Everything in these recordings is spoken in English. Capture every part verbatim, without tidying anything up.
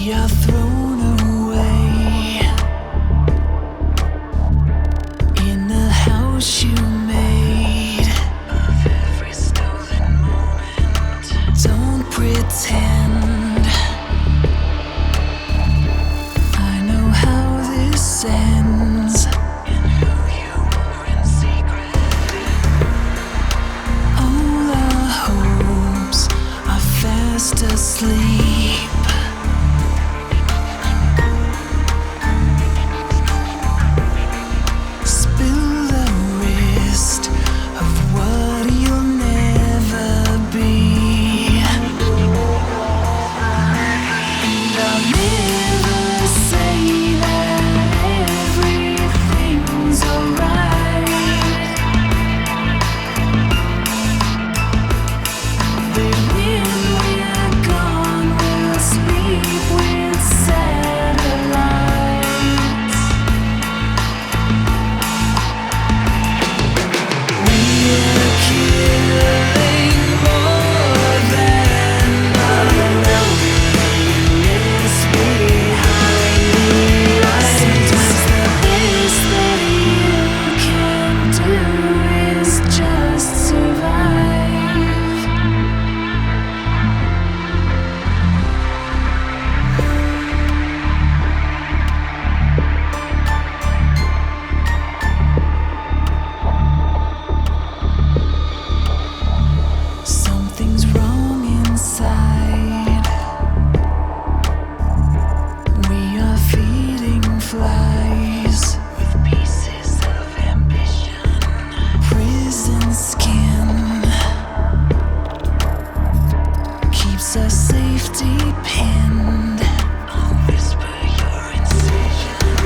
are thrown away in the house you made of every stolen moment. Don't pretend. I know how this ends and who you are in secret. All our hopes are fast asleep. Something's wrong inside. We are feeding flies with pieces of ambition. Prison skin keeps our safety pinned. I'll whisper your incision.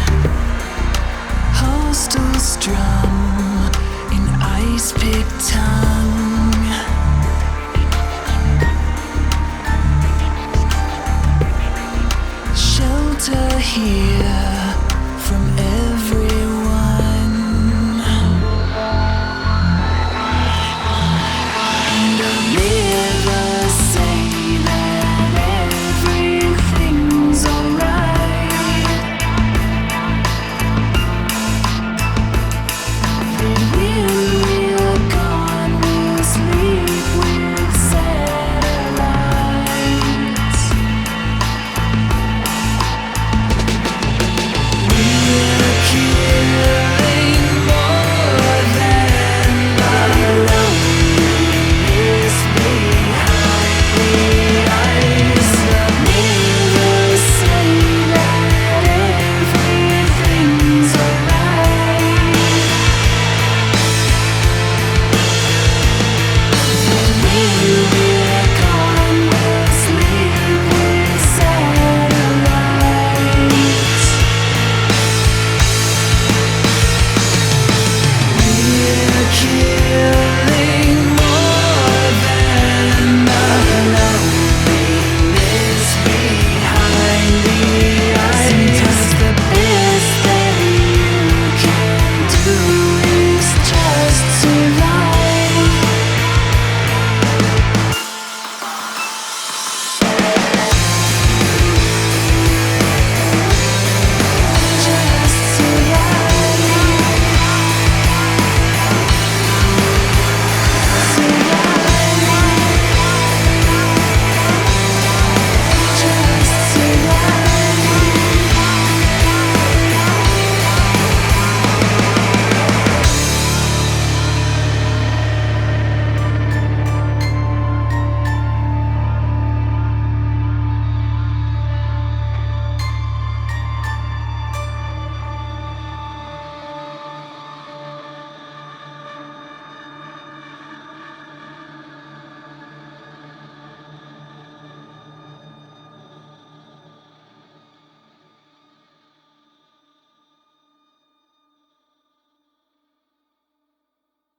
Hostile strum in ice-pick tongue. Shelter here from